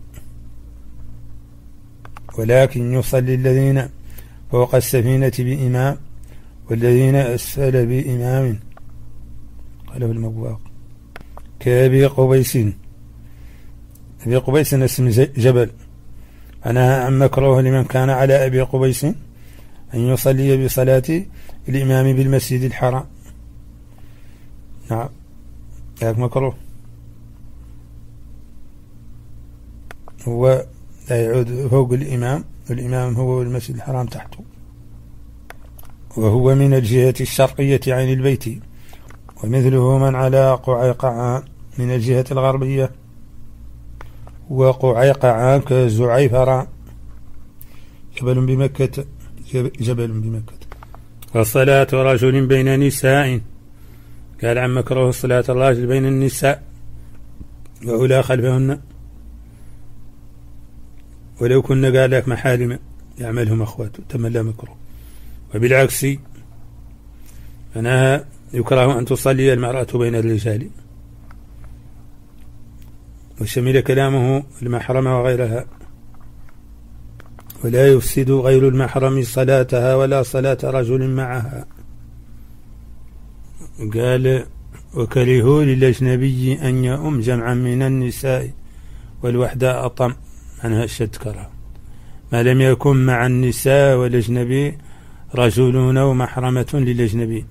ولكن يصلي الذين فوق السفينة بإمام والذين أسفل بإمام. قال في المبواق: كأبي قبيس، أبي قبيس اسم جبل، أنا عن مكروه لمن كان على أبي قبيس أن يصلي بصلاة الإمام بالمسجد الحرام. نعم، هذا مكروه، هو لا يعود فوق الإمام، والإمام هو المسجد الحرام تحته، وهو من الجهة الشرقية عن البيت، ومثله من على قعيقعان من الجهة الغربية، وقعيقعان كزعيفران جبل بمكة. وصلاة رجل بين نساء، قال عن مكروه صلاة الرجل بين النساء وأولى خلفهن، ولو كنا قال لك محارم يعملهم أخواته تملا مكروه. وبالعكس فنهى يكره أن تصلي المرأة بين الرجال، وشمل كلامه المحرم وغيرها، ولا يفسد غير المحرم صلاتها ولا صلاة رجل معها. قال: وكرهوا للأجنبي أن يؤم جمعا من النساء والوحدة أطم عنها أشد كراهة، ما لم يكن مع النساء والأجنبي رجل أو محرمة للأجنبي.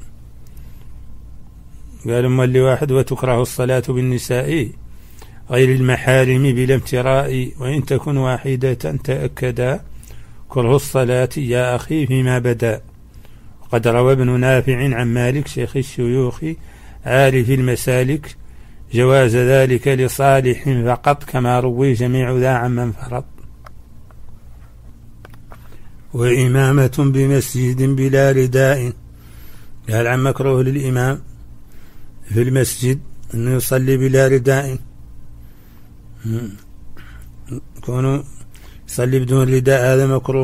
قال مولي واحد: وتكره الصلاة بالنساء غير المحارم بلا امتراء، وإن تكن واحدة تأكدا كره الصلاة يا أخي فيما بدا. وقد روى ابن نافع عن مالك شيخ الشيوخ عارف المسالك جواز ذلك لصالح فقط، كما روي جميع ذا عمن فرض. وإمامة بمسجد بلا رداء، قال عن مكروه للإمام في المسجد أنه يصلي بلا رداء، كونه يصلي بدون رداء هذا مكروه.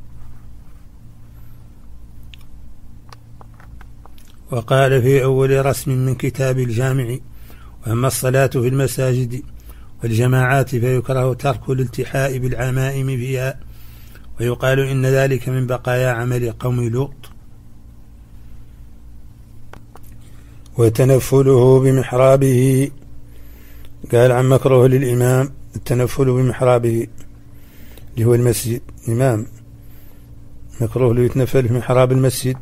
وقال في أول رسم من كتاب الجامع: وأما الصلاة في المساجد والجماعات فيكره ترك الالتحاء بالعمائم فيها، ويقال إن ذلك من بقايا عمل قوم لوط. وتنفله بمحرابه، قال عن مكروه للإمام التنفل بمحرابه اللي هو المسجد. إمام مكروه له يتنفل في محراب المسجد،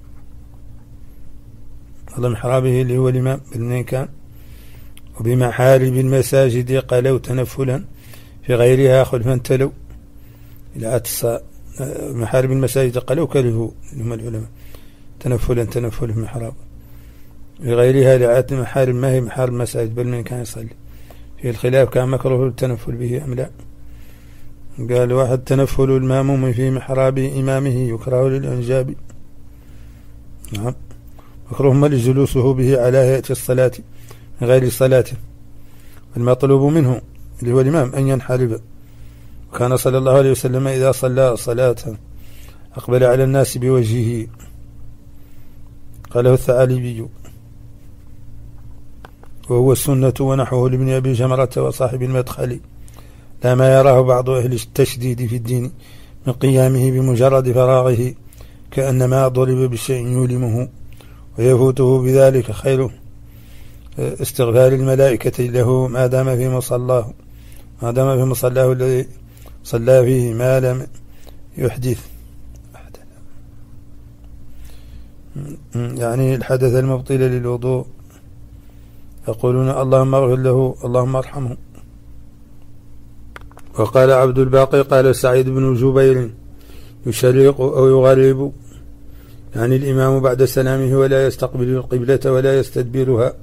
هذا محرابه اللي هو الإمام بالمين كان. وبمحارب المساجد قالوا تنفلا في غيرها خلفا تلو، إلى محارب المساجد قالوا كلهوا هم العلماء تنفلا في محراب، في غيرها لعات محارب ما هي محارب المساجد بل من كان يصلي. في الخلاف كان مكروه التنفل به أم لا. قال واحد: تنفل الماموم في محراب إمامه يكره للإنجاب. نعم، مكروه مل جلوسه به على هيئة الصلاة من غير صلاته، المطلوب منه اللي هو الإمام أن ينحرف. وكان صلى الله عليه وسلم إذا صلى صلاة أقبل على الناس بوجهه، قاله الثعالبي، وهو السنة ونحوه لابن أبي جمرة وصاحب المدخل، لا ما يراه بعض أهل التشديد في الدين من قيامه بمجرد فراغه كأنما ضرب بشيء يؤلمه، ويفوته بذلك خير استغفار الملائكة له ما دام في مصلاه الذي صلى فيه ما لم يحدث، يعني الحدث المبطل للوضوء. يقولون اللهم اغفر له اللهم ارحمه. وقال عبد الباقي قال سعيد بن جبير: يشرق أو يغرب، يعني الإمام بعد سلامه ولا يستقبل القبلة ولا يستدبرها.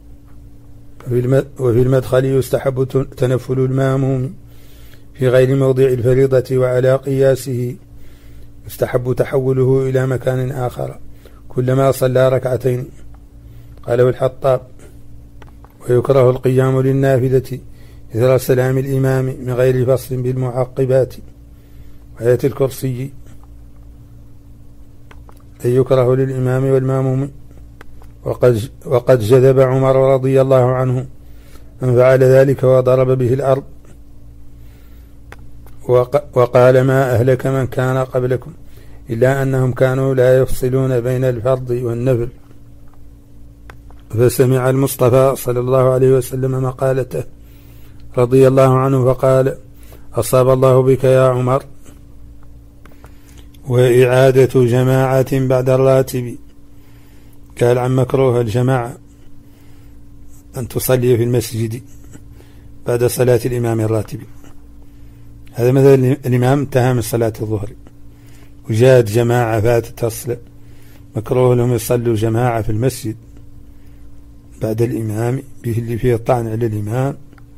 وفي المدخل يستحب تنفل الماموم في غير موضع الفريضة، وعلى قياسه يستحب تحوله إلى مكان آخر كلما صلى ركعتين، قاله الحطاب. ويكره القيام للنافلة إثر سلام الإمام من غير فصل بالمعقبات وآية الكرسي، أي يكره للإمام والماموم. وقد جذب عمر رضي الله عنه من فعل ذلك وضرب به الأرض، وقال: ما أهلك من كان قبلكم إلا أنهم كانوا لا يفصلون بين الفرض والنفل. فسمع المصطفى صلى الله عليه وسلم مقالته رضي الله عنه فقال: أصاب الله بك يا عمر. وإعادة جماعة بعد الراتب، قال عن مكروه الجماعة أن تصلي في المسجد بعد صلاة الإمام الراتب. هذا مثل الإمام انتهى من صلاة الظهر وجاءت جماعة فاتت الصلاة، مكروه لهم يصلوا جماعة في المسجد بعد الإمام به اللي فيه طعن على الإمام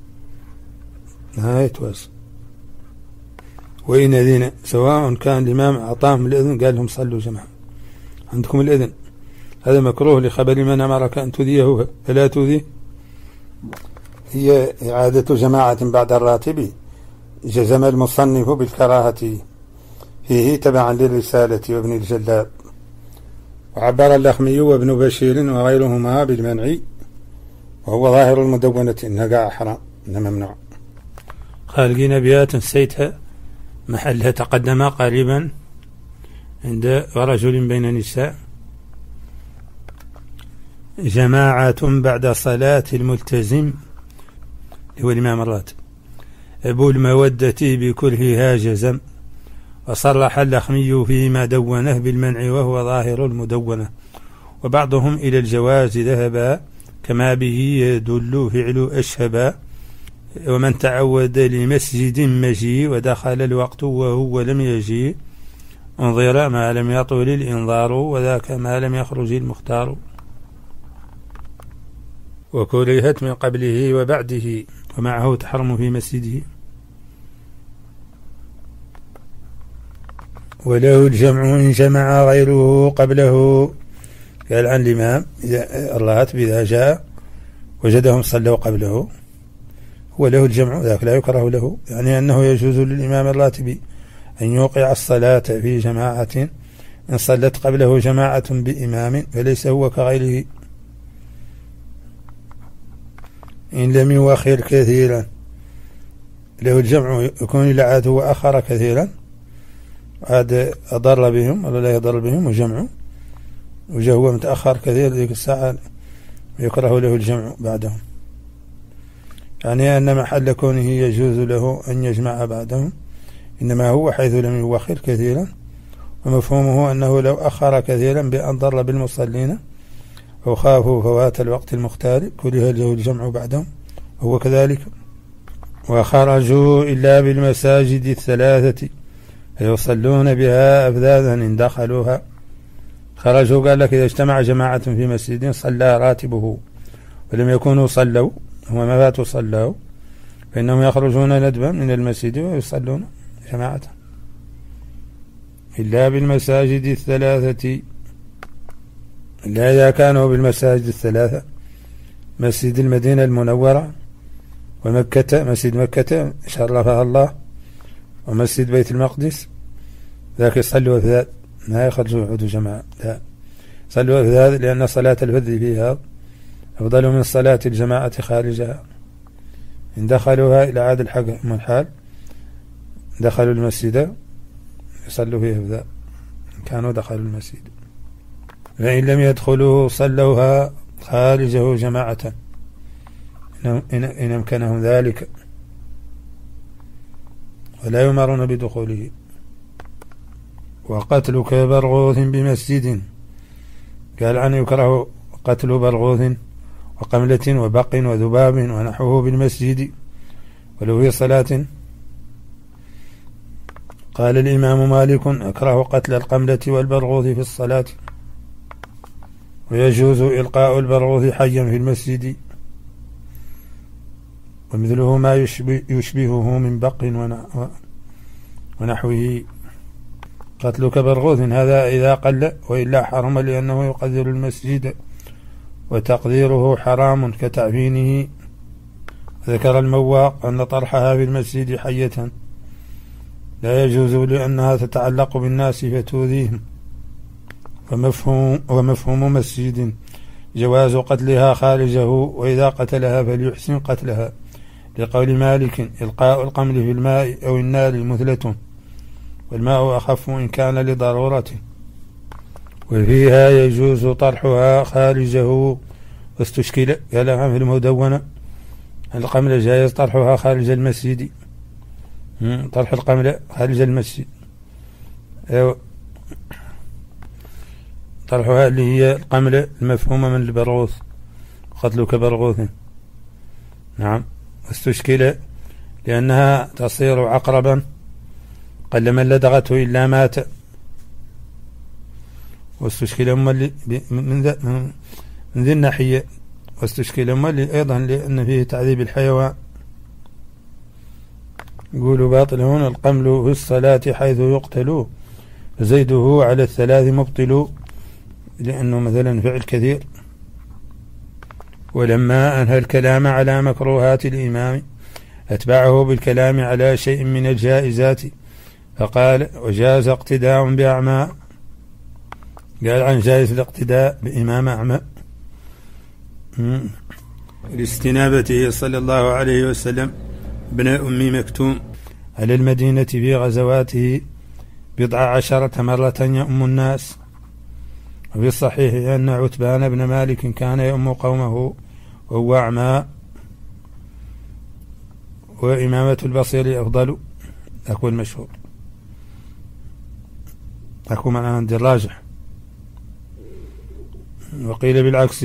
نهاية وصل. وإن أذن، سواء كان الإمام أعطاهم الإذن قال لهم صلوا جماعة عندكم الإذن، هذا مكروه لخبر من أمرك أن تذيه فلا تذيه. هي إعادة جماعة بعد الراتب جزم المصنف بالكراهة فيه تبعا للرسالة وابن الجلاب، وعبر اللخمي وابن بشير وغيرهما بالمنع، وهو ظاهر المدونة إنها قاع حرام إنها ممنوع. خالقين بيات نسيتها محلها تقدم قريبا عند رجل بين نساء: جماعة بعد صلاة الملتزم هو الإمام الراتب أبو المودة بكرهها جزم، وصرح اللخمي فيما دونه بالمنع وهو ظاهر المدونة. وبعضهم إلى الجواز ذهبا كما به يدل فعل أشهبا. ومن تعود لمسجد مجيء ودخل الوقت وهو لم يجيء انظر ما لم يطول الإنظار وذاك ما لم يخرج المختار. وكرهت من قبله وبعده ومعه تحرم في مسجده. وله الجمع إن جمع غيره قبله. قال عن الإمام الراتب إذا جاء وجدهم صلوا قبله وله الجمع ذاك لا يكره له، يعني أنه يجوز للإمام الراتب أن يوقع الصلاة في جماعة إن صلت قبله جماعة بإمام فليس هو كغيره إن لم يؤخر كثيرا. له الجمع يكون العاد هو أخر كثيرا عاد أضر بهم ولا لا يضر بهم وجمعه وجاء هو متأخر كثير ذيك الساعة يكره له الجمع بعدهم، يعني أن محل كونه يجوز له أن يجمع بعدهم إنما هو حيث لم يؤخر كثيرا. ومفهومه أنه لو أخر كثيرا بأن ضر بالمصلين أو خافوا فوات الوقت المختار كره له الجمع بعدهم وهو كذلك. وخرجوا إلا بالمساجد الثلاثة فيصلون بها أفذاذا إن دخلوها. خرجوا قال لك إذا اجتمع جماعة في مسجد صلى راتبه ولم يكونوا صلوا هم ما فاتوا صلوا فإنهم يخرجون ندبا من المسجد ويصلون جماعة إلا بالمساجد الثلاثة، إلا إذا كانوا بالمساجد الثلاثة مسجد المدينة المنورة ومكة مسجد مكة شرفها الله ومسجد بيت المقدس ذاك يصلوا أفذاذ ما يخرجوا يعودوا جماعة لا صلوا أفذاذ لأن صلاة الفذ فيها أفضل من صلاة الجماعة خارجها. إن دخلوها إلى عاد الحق من الحال دخلوا المسجد يصلوا فيه أفذاذ إن كانوا دخلوا المسجد. فإن لم يدخلوا صلوها خارجه جماعة إن أمكنهم ذلك ولا يمرون بدخوله. وقتل كبرغوث بمسجد قال عنه يكره قتل برغوث وقملة وبق وذباب ونحوه بالمسجد ولو في صلاة. قال الإمام مالك أكره قتل القملة والبرغوث في الصلاة ويجوز إلقاء البرغوث حيا في المسجد ومثله ما يشبهه من بق ونحوه. قتل كبرغوث هذا إذا قل وإلا حرم لأنه يقدر المسجد وتقديره حرام كتعفينه. ذكر المواق أن طرحها في المسجد حية لا يجوز لأنها تتعلق بالناس فتؤذيهم. ومفهوم مسجد جواز قتلها خارجه وإذا قتلها فليحسن قتلها لقول مالك إلقاء القمل في الماء أو النار مثلة والماء أخف إن كان لضرورته. وفيها يجوز طرحها خارجه واستشكل قالها في المدونة القمل جائز طرحها خارج المسجد طرح القمل خارج المسجد طرحها اللي هي القمل المفهومة من البرغوث قتل كبرغوث نعم. واستشكل لأنها تصير عقربا قل من لدغته إلا مات. واستشكل من ذي الناحية. واستشكل أيضا لأن فيه تعذيب الحيوان. يقول باطل هنا القمل في الصلاة حيث يقتل فزيده على الثلاث مبطل لأنه مثلا فعل كثير. ولما أنهى الكلام على مكروهات الإمام أتبعه بالكلام على شيء من الجائزات فقال وجاز اقتداء بأعمى. قال عن جائز الاقتداء بإمام أعمى لاستنابته صلى الله عليه وسلم ابن أم مكتوم على المدينة في غزواته 19 مرة يؤم الناس. وفي الصحيح أن عتبان بن مالك كان يؤم قومه وهو أعمى وإمامة البصير أفضل، أكو المشهور، أكو معنى عند الراجح، وقيل بالعكس،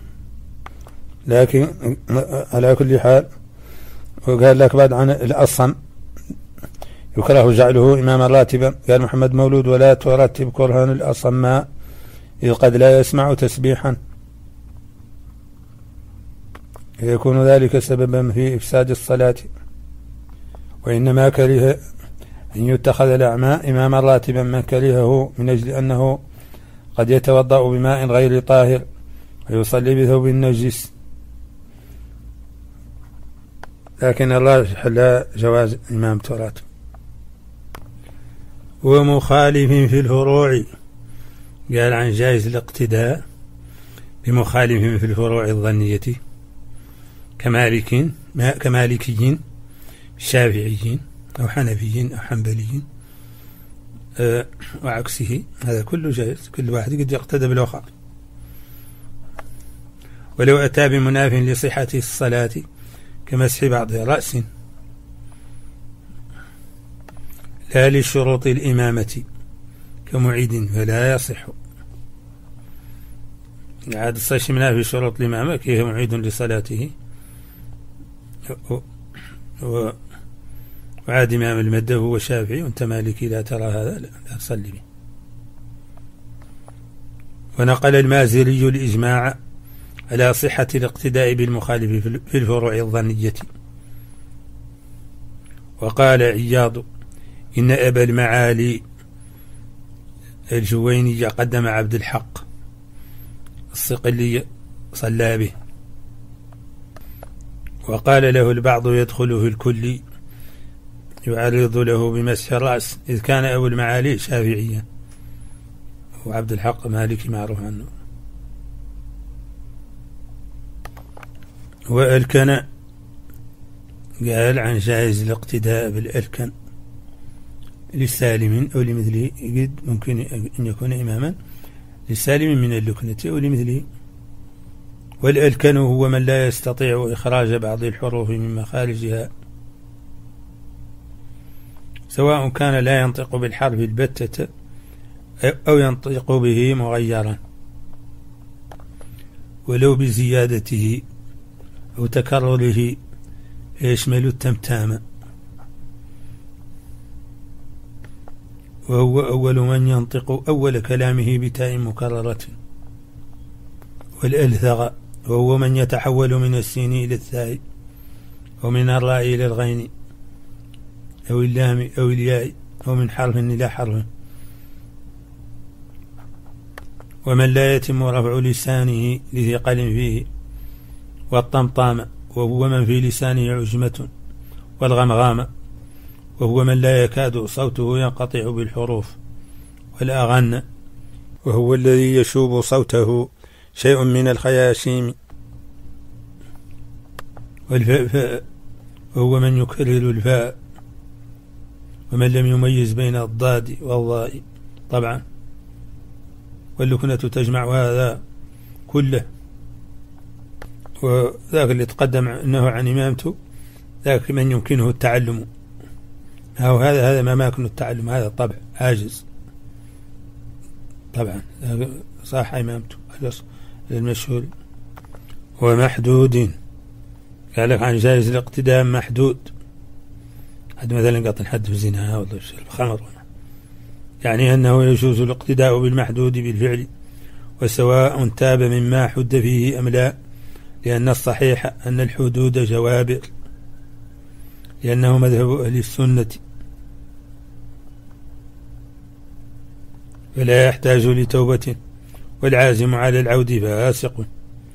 لكن على كل حال. وقال لك بعد عن الأصم يكره جعله إماما راتبا، قال محمد مولود ولا ترتب كرها الأصم إذ قد لا يسمع تسبيحا، يكون ذلك سببا في إفساد الصلاة. وإنما كره أن يتخذ الأعمى إماما راتبا من كرهه من أجل أنه قد يتوضأ بماء غير طاهر ويصلي بثوب نجس، لكن الراجح لا جواز إمامة راتب. ومخالف في الفروع، قال عن جائز الاقتداء بمخالف في الفروع الظنية كمالكيين شافعيين أو حنفيين أو حنبليين وعكسه، هذا كله جائز، كل واحد قد يقتدى بالآخر. ولو أتى بمناف لصحة الصلاة كمسح بعض رأس لا لشروط الإمامة كمعيد فلا يصح. عاد الصيش مناف في شروط الإمامة كيف معيد لصلاته، وعاد إمام المذهب هو شافعي وأنت مالكي لا ترى هذا، لا تصلي به. ونقل المازري الإجماع على صحة الاقتداء بالمخالف في الفروع الظنية. وقال عياض إن أبا المعالي الجويني قدم عبد الحق الصقلي صلى به، وقال له البعض يدخل في الكل يعرض له بمسح الرأس، إذ كان أبو المعالي شافعيا وعبد الحق مالكي معروف عنه. وألكن قال عن جائز الاقتداء بالألكن للسالم أو لمثله، قد ممكن أن يكون إماما للسالم من اللكنة أو لمثله. والألكن هو من لا يستطيع إخراج بعض الحروف من مخارجها، سواء كان لا ينطق بالحرف البتة أو ينطق به مغيرا ولو بزيادته أو تكرره، يشمل التمتام، وهو أول من ينطق أول كلامه بتاء مكررة. والألثغ وهو من يتحول من السين إلى الثاء ومن الراء إلى الغين أو اللام أو الياء أو من حرف إلى حرف. ومن لا يتم رفع لسانه لثقل فيه. والطمطام وهو من في لسانه عجمة. والغمغام وهو من لا يكاد صوته ينقطع بالحروف. والأغن وهو الذي يشوب صوته شيء من الخياشيم. والفاء وهو من يكرر الفاء ومن لم يميز بين الضاد والضاء طبعا. واللكنة تجمع هذا كله. وذاك اللي تقدم أنه عن إمامته ذاك من يمكنه التعلم، أو هذا ما يمكن التعلم، هذا طبع عاجز طبعا صح إمامته المشهور. ومحدود قال لك عن جائز الاقتداء محدود، حد مثلا قطن حد في الزنا ولا في الخمر، يعني أنه يجوز الاقتداء بالمحدود بالفعل وسواء تاب مما حد فيه أم لا، لأن الصحيح أن الحدود جوابر، لأنه مذهب أهل السنة فلا يحتاج لتوبة، والعازم على العود فاسق.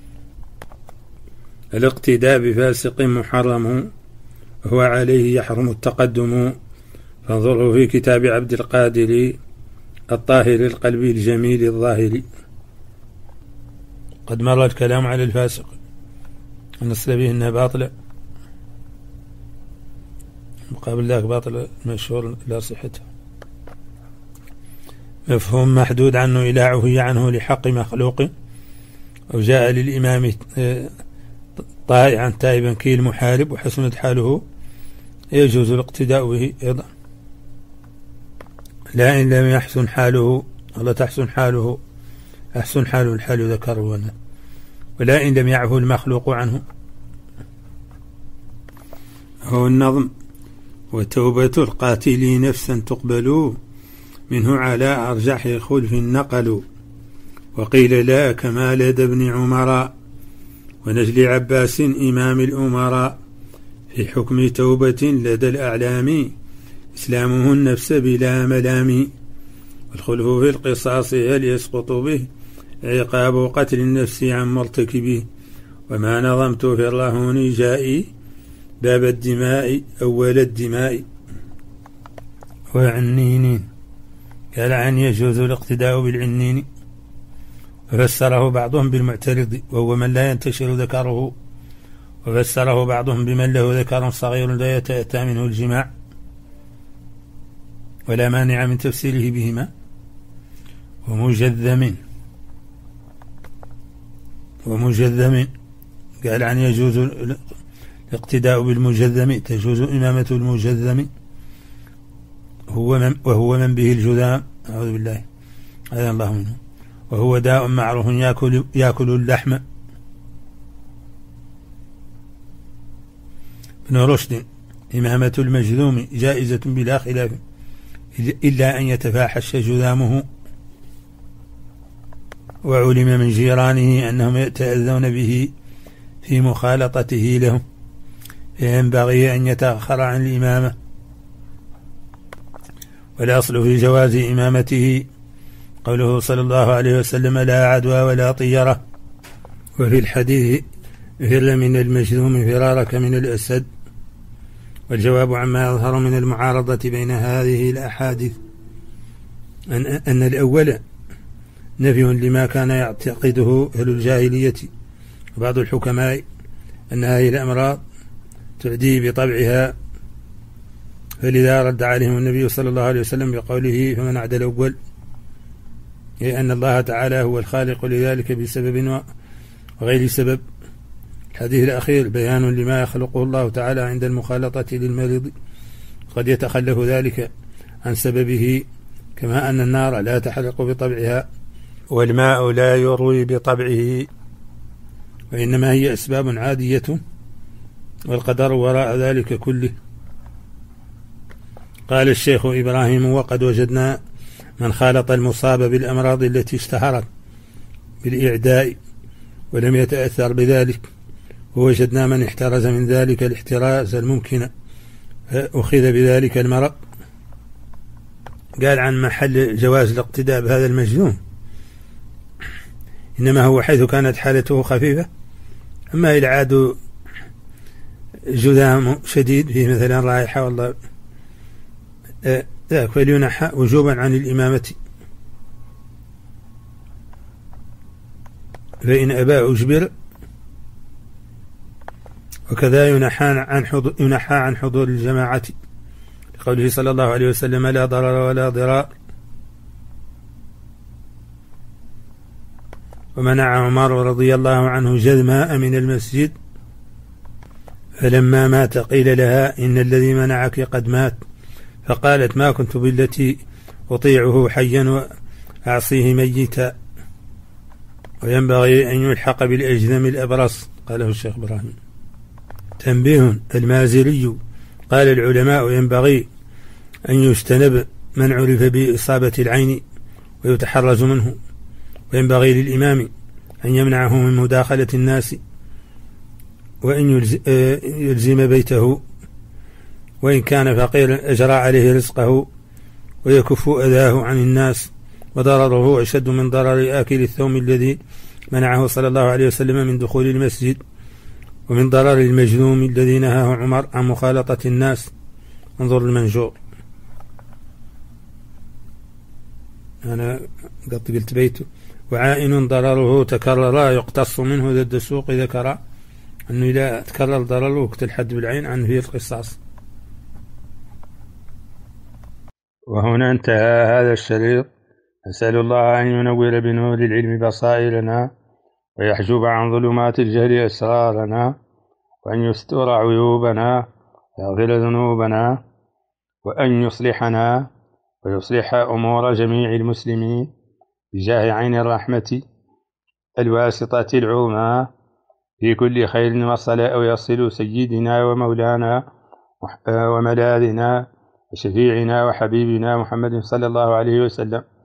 الاقتداء بفاسق محرم وهو عليه يحرم التقدم، فانظروا في كتاب عبد القادر الطاهر القلبي الجميل الظاهر. قد مر الكلام على الفاسق ونصل به أنها باطلة، مقابل ذاك باطل مشهور لا صحته. مفهوم محدود عنه إلى عفي عنه لحق مخلوق، وجاء للإمام طائعا تائبا كي المحارب وحسنت حاله يجوز الاقتداء به أيضا، لا إن لم يحسن حاله ولا تحسن حاله، أحسن حاله الحال ذكره، ولا إن لم يعفو المخلوق عنه. هو النظم: وتوبة القاتل نفسا تقبل منه على أرجح خلف نقل، وقيل لا كما لدى ابن عمر ونجل عباس إمام الأمراء، في حكم توبة لدى الأعلام إسلامه النفس بلا ملام، والخلف في القصاص هل يسقط به عقاب قتل النفس عن مرتكبه، وما نظمت في الرهون جائي باب الدماء أول الدماء. وعنين قال عن يجوز الاقتداء بالعنين، وفسره بعضهم بالمعترض وهو من لا ينتشر ذكره، وفسره بعضهم بمن له ذكر صغير لا يتأتى منه الجماع، ولا مانع من تفسيره بهما. ومجذم قال عن يجوز الاقتداء بالمجذم، تجوز إمامة المجذم وهو من به الجذام، أعوذ بالله هذا الله منه، وهو داء معروف يأكل اللحم. ابن رشد: إمامة المجذوم جائزة بلا خلاف إلا أن يتفاحش جذامه، وعلم من جيرانه أنهم يتأذون به في مخالطته لهم، فينبغي أن يتأخر عن الإمامة. والأصل في جواز إمامته قوله صلى الله عليه وسلم: لا عدوى ولا طيرة. وفي الحديث: فر من المجذوم فرارك من الأسد. والجواب عما يظهر من المعارضة بين هذه الأحاديث أن الأول نفي لما كان يعتقده أهل الجاهلية وبعض الحكماء أن هذه الأمراض تعدي بطبعها، فلذا رد عليهم النبي صلى الله عليه وسلم بقوله: فمن عدا الأول، أي أن الله تعالى هو الخالق لذلك بسبب وغير سبب. الحديث الأخير بيان لما يخلقه الله تعالى عند المخالطة للمريض، قد يتخلف ذلك عن سببه، كما أن النار لا تحرق بطبعها والماء لا يروي بطبعه، وإنما هي أسباب عادية، والقدر وراء ذلك كله. قال الشيخ إبراهيم: وقد وجدنا من خالط المصاب بالأمراض التي اشتهرت بالإعداء ولم يتأثر بذلك، ووجدنا من احترز من ذلك الاحتراز الممكن فأخذ بذلك المرض. قال عن محل جواز الاقتداء بهذا المجذوم: إنما هو حيث كانت حالته خفيفة، أما إذا عاد جذام شديد فيه مثلا رائحة والله ذاك فلينحى وجوبا عن الإمامة، فإن أبى أجبر. وكذا ينحى عن حضور الجماعة، لقوله صلى الله عليه وسلم: لا ضرر ولا ضرار. ومنع عمر رضي الله عنه جذماء من المسجد، فلما مات قيل لها: إن الذي منعك قد مات، فقالت: ما كنت بالتي أطيعه حيا وأعصيه ميتا. وينبغي أن يلحق بالأجذم الأبرص، قاله الشيخ إبراهيم. تنبيه: المازري قال: العلماء ينبغي أن يجتنب من عرف بإصابة العين ويتحرز منه، وينبغي للإمام أن يمنعه من مداخلة الناس، وأن يلزم بيته، وإن كان فقيرا أجرى عليه رزقه ويكف أذاه عن الناس، وضرره أشد من ضرر آكل الثوم الذي منعه صلى الله عليه وسلم من دخول المسجد، ومن ضرر المجذوم الذي نهاه عمر عن مخالطة الناس. انظر المنجور. أنا قلت بيته. وعائن ضرره تكرر يقتص منه ذا الدسوق ذكر أنه إذا تكرر ضرره وقت الحد بالعين عنه في القصاص. وهنا انتهى هذا الشريط. أسأل الله أن ينور بنور العلم بصائرنا، ويحجب عن ظلمات الجهل أسرارنا، وأن يستر عيوبنا، يغفر ذنوبنا وأن يصلحنا ويصلح أمور جميع المسلمين بجاه عين الرحمة الواسطة العظمى في كل خير وصل أو يصل سيدنا ومولانا وملاذنا وشفيعنا وحبيبنا محمد صلى الله عليه وسلم